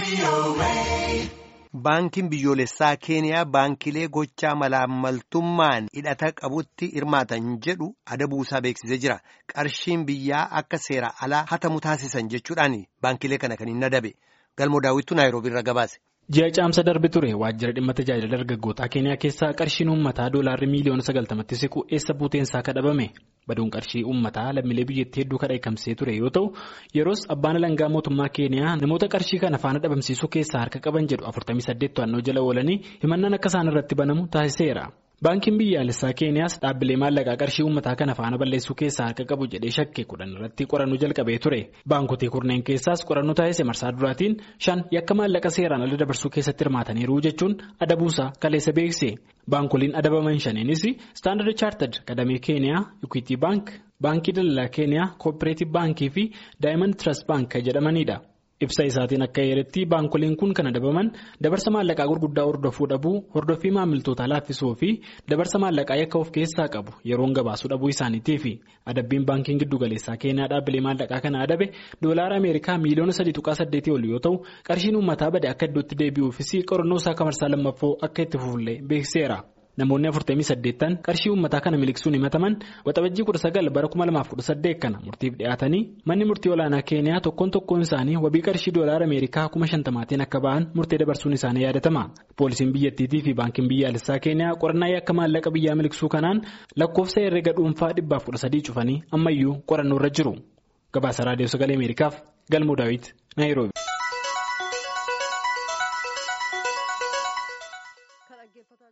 Baankiin biyyoolessaa Keeniyaa baankilee gochaa malaammaltummaan hidhata qabutti hirmaatan jedhu adabuusaa beeksisee jira. Qarshiin biyyaa akka seera alaa hatamu taasisan jechuudhaan baankilee kana kan hin adabe. Galmoo daawwittuu Naayiroobii irraa gabaase. Ji'a caamsa darbe ture waajjira dhimma tajaajila dargaggootaa Keeniyaa keessaa qarshiin uummataa $90 miliyoona 90tti siqu eessa buuteensaa kadhabame. Baduun qarshii uummataa lammiilee biyyattii hedduu kadheekamsee ture yoo ta'u yeroos abbaan alangaa mootummaa Keeniyaa namoota qarshii kana faana dhabamsiisuu keessaa harka qaban jedhu 48 to'annoo jala oolanii himannaan akka isaan irratti banamu taasiseera. Baankiin biyyaalessaa Keeniyaas dhaabbilee maallaqaa qarshii uummataa kana faana balleessuu keessaa harka qabu jedhee shakke 10 irratti qorannoo jalqabee ture. Baankotee kurneen keessaas qorannoo taasise marsaa duraatiin 5 yakka maallaqa seeraan ala dabarsuu keessatti hirmaataniiru jechuun adabuusaa kaleessa beekse. Baankoliin adabaman 5nis Standard Chartered kadamee Keeniyaa, Equity Bank, Baankii Daldalaa Keeniyaa, Cooperative Baankii fi Diamond Trust Bank jedhamanidha. Ibsa isaatiin akka yeretti baankoliin kun kan adabaman dabarsa maallaqaa gurguddaa hordofuu dhabuu, hordoffii maamiltoota laaffisuu fi dabarsa maallaqaa yakka of keessaa qabu yeroon gabaasuu dhabuu isaaniitiifi. Adabbiin baankiin giddugaleessaa Keeniyaa dhaabbilee maallaqaa kana adabe $3 Ameerikaa miliyoona 3.8 ol yoo ta'u qarshiin uummataa bade akka iddootti deebi'uufis qorannoo isaa kamarsaa lammaffoo akka itti fufullee beekseera. Namoonni 48 qarshii uummataa kana miliqsuun himataman waxabajjii 19 bara 2018 kana murtiif dhiyaatanii manni murtii olaanaa Keeniyaa tokkoon isaanii wabii qarshii $50 Ameerikaa 50,000 akka ba'an murtee dabarsuun isaanii yaadatama. Poolisiin biyyattiitii fi baankiin biyyaalessaa Keeniyaa qorannaa yakka maallaqa biyyaa miliqsuu kanaan lakkoofsa herrega dhuunfaa 413 cufanii ammayyuu qorannoo irra jiru. Gabaasa Raadiyoo Sagalee Ameerikaaf Galmoo Daawit Naayiroobii.